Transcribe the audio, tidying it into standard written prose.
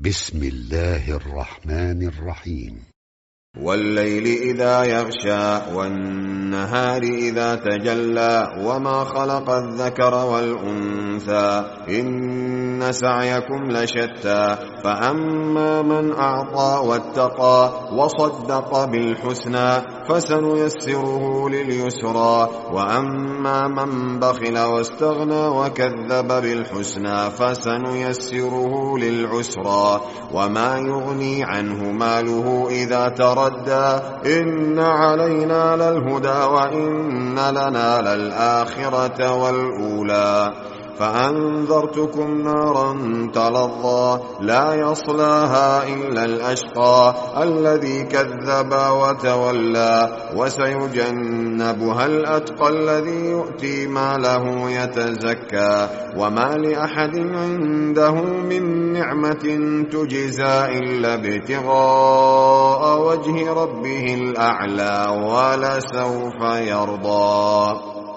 بسم الله الرحمن الرحيم. والليل إذا يغشى والنهار إذا تجلى وما خلق الذكر والأنثى إن سعيكم لشتى فأما من أعطى واتقى وصدق بالحسنى فسنيسره لليسرى وأما من بخل واستغنى وكذب بالحسنى فسنيسره للعسرى وما يغني عنه ماله إذا تردى إن علينا للهدى وإن لنا للآخرة والأولى فأنذرتكم نارا تلظى لا يصلاها إلا الأشقى الذي كذب وتولى وسيجنبها الأتقى الذي يؤتي ماله يتزكى وما لأحد عنده من نعمة تجزى إلا ابتغاء وجه ربه الأعلى ولسوف يرضى.